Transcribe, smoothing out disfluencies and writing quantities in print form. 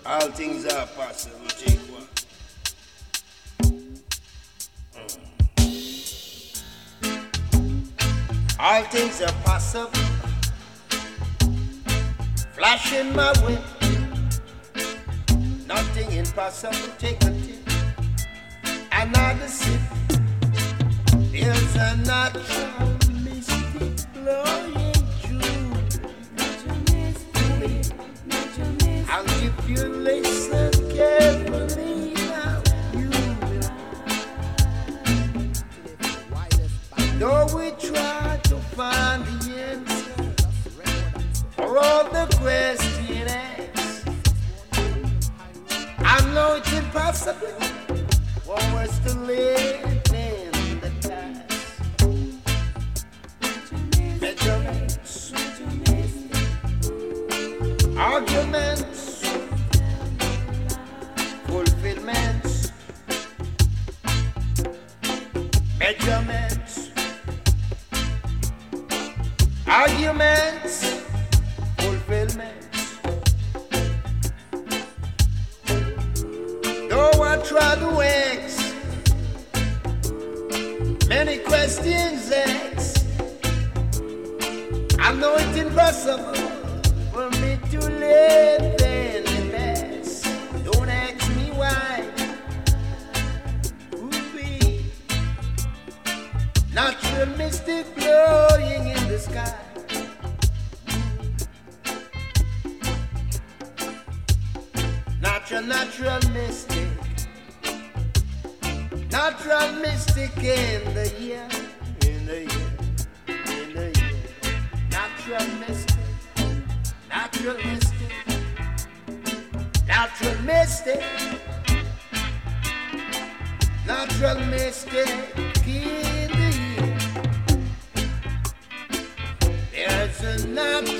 All things are possible, take one. All things are possible. Flashing my whip. Nothing impossible. Take a tip. Another sip. There's a natural mystic blowing through. And if you listen carefully now, you will. Though we try to find the answer for all the questions asked, I know it's impossible for us to live in the past. Measurements, arguments, fulfillments, measurements, arguments, fulfillments. Though I try to X, many questions X, I know it's impossible for me to live in the past. Don't ask me why. Ooh-wee. Natural mystic blowing in the sky. Natural mystic. Natural mystic in the year. In the year. In the year. Natural mystic. Natural mystic. Natural mystic. Natural mystic in the year. There's a natural